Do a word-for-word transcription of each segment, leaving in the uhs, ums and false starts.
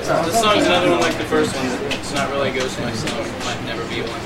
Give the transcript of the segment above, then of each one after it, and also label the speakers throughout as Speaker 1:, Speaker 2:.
Speaker 1: The song's another one like the first one. It's not really a Ghost Mike song. It might never be one.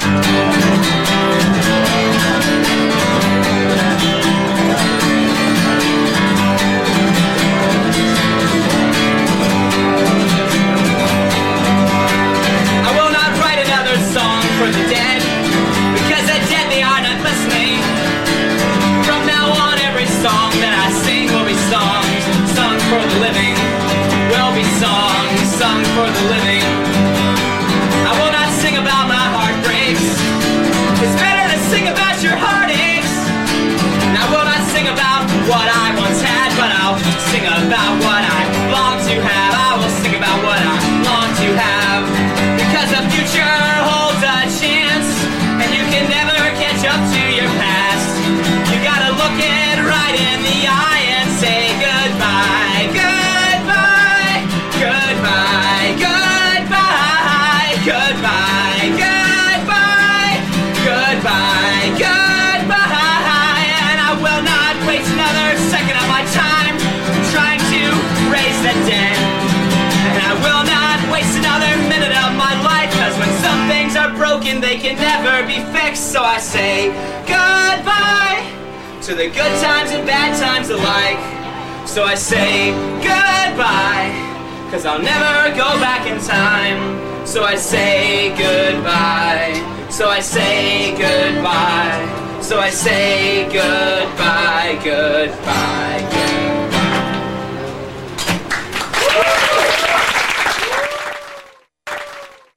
Speaker 2: I will not write another song for the dead, because the dead, they are not listening. From now on, every song that I sing will be songs sung for the living. Will be songs sung for the living. I will not sing about my heartbreaks. It's better to sing about your heartaches. And I will not sing about what I once had, but I'll sing about what I long to have. I will sing about what I long to have, because the future holds a chance, and you can never catch up to your past. You gotta look it right in the eye and say goodbye, goodbye, goodbye, goodbye, goodbye, goodbye, goodbye, goodbye. And I will not waste another second of my time trying to raise the dead. And I will not waste another minute of my life, cause when some things are broken, they can never be fixed. So I say goodbye to the good times and bad times alike. So I say goodbye, cause I'll never go back in time. So I say goodbye, so I say goodbye, so I say goodbye, goodbye, goodbye.